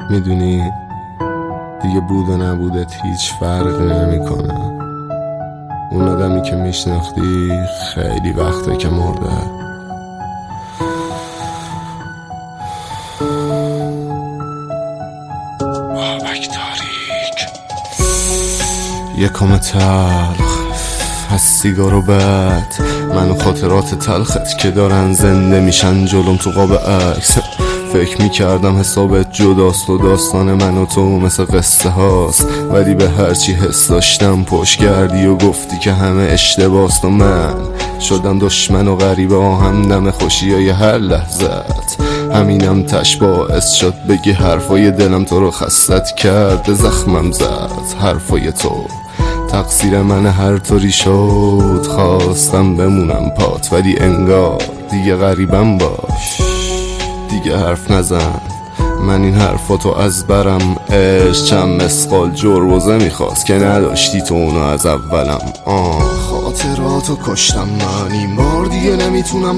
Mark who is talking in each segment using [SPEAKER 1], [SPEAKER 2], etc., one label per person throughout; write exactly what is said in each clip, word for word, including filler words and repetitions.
[SPEAKER 1] میدونی دیگه بود و نبودت هیچ فرقی نمیکنه. اون آدمی که میشناختی خیلی وقته که مرده. بابک تاریک یکم تلخ از سیگار و بد، من و خاطرات تلخت که دارن زنده میشن جلوم تو قاب عکس. فکر میکردم حسابت جداست و داستان من و تو مثل قصه هاست، ولی به هرچی حس داشتم پشت کردی و گفتی که همه اشتباست و من شدم دشمن و غریبه و همدم خوشیای هر لحظت. همینم تش باعث شد بگی حرفای دلم تو رو خستت کرد، زخمم زد حرفای تو. تقصیر من هر طوری شد، خواستم بمونم پات ولی انگار دیگه غریبم باش. دیگه حرف نزن، من این حرفاتو از برم. عشق چند مسقال جروزه میخواست که نداشتی تو اونو از اولم. آه خاطراتو کشتم من، این بار دیگه نمیتونم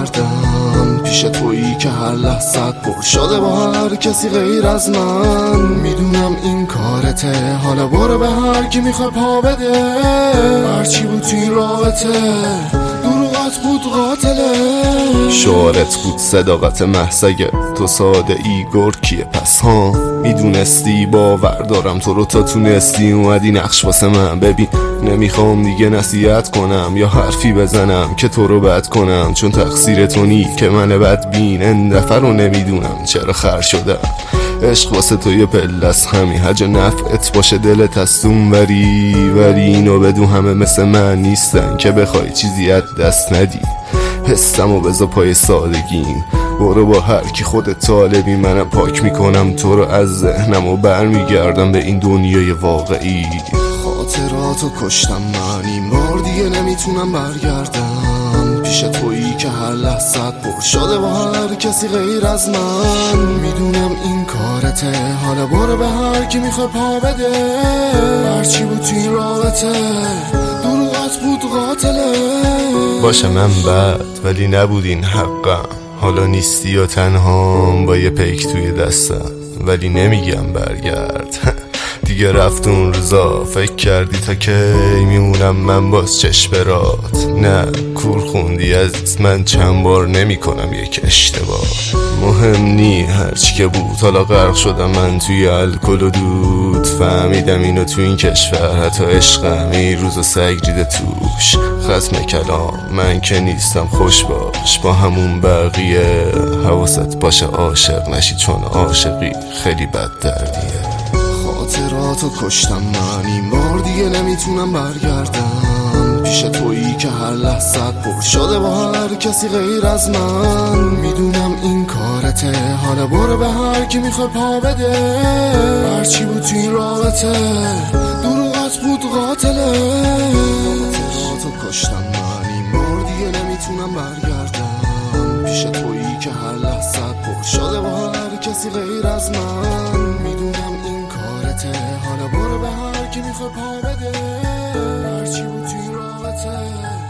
[SPEAKER 1] برگردم پیش تویی که هر لحظت پر شده با هر کسی غیر از من. میدونم این کارته، حالا برو به هر کی میخوای پا بده. هرچی بود توی این رابطه دروغت بود قاتله، شعارت بود صداقت محضگه تو ساده ای گرکیه. پس ها میدونستی باور دارم تو رو، تا تونستی اومدی نقش واسه من. ببین نمیخوام دیگه نصیحت کنم یا حرفی بزنم که تو رو بد کنم، چون تقصیر تو نی که من بدبین این دفعه رو نمیدونم چرا خر شدم. عشق واسه تو یه پلس همی هج نفعت باشه دلت هستون وری وری اینو بدون همه مثل من نیستن که بخوای چیزی از دست ندی. حسم و بذار پای سادگیم، برو با هر کی خودت طالبی. منم پاک میکنم تو رو از ذهنم و برمیگردم به این دنیای واقعی. خاطراتو کشتم من، این بار دیگه نمیتونم برگردم پیش تویی که هر لحظت پر شده با هر کسی غیر از من. میدونم این کارته، حالا برو به هر کی میخوای پا بده. هرچی بود توی این رابطه دروغت بود قاتله. باشه من بد ولی نبود این حقم، حالا نیستی و تنهام با یه پیک توی دستم، ولی نمیگم برگرد دیگه رفت اون روزا. فکر کردی تا کی میمونم من باز چشم برات؟ نه کور خوندی از من چند بار نمی کنم یک اشتباه. مهم نی هرچی که بود، حالا غرق شدم من توی الکل و دود. فهمیدم اینو تو این کشور حتی عشقم این روز سگ ریده توش. ختم کلام من که نیستم، خوش باش با همون بقیه. حواست باشه عاشق نشی چون عاشقی خیلی بد دردیه. خاطراتو کشتم من، این بار دیگه نمیتونم برگردم پیش تویی که هر لحظت پر شده با هر کسی غیر از من. میدونم این کارته، حالا برو به هر کی میخوای پا بده. هرچی بود توی این رابطه دروغت بود قاتله. خاطراتو کشتم من، این بار دیگه نمیتونم برگردم پیش تویی که هر لحظت پر شده با هر کسی غیر از من. میدونم این کارته، حالا برو به هر کی میخوای پا بده. هرچی بود توی این رابطه